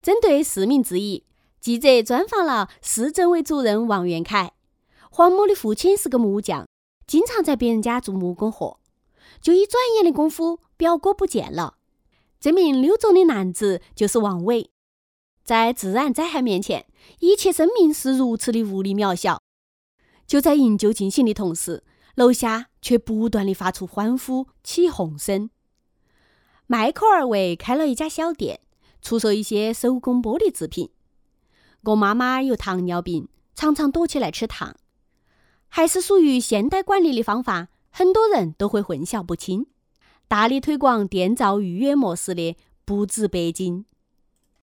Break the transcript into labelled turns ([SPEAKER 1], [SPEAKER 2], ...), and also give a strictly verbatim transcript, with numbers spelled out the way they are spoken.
[SPEAKER 1] 针对市民质疑，记者专访了市政委主任王元凯。黄某的父亲是个木匠，经常在别人家做木工活。就一转眼的功夫，表哥不见了。这名溜走的男子就是王伟。在自然灾害面前，一切生命是如此的无力渺小。就在营救进行的同时，楼下却不断地发出欢呼起哄声。迈克尔为开了一家小店，出售一些手工玻璃制品。我妈妈有糖尿病，常常躲起来吃糖。还是属于现代管理的方法，很多人都会混淆不清。大力推广电召预约模式的不止北京。